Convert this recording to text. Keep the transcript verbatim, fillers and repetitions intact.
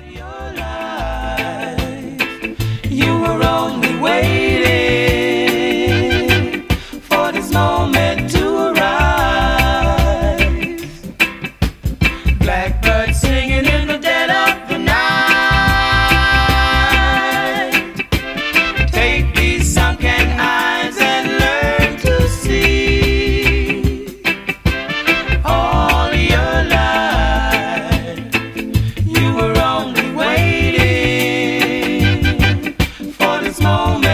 You were only waiting for this moment to arise. Blackbird singing in the dead of the night. Take these sunken eyes and learn to see. All your life you were only waiting for this moment.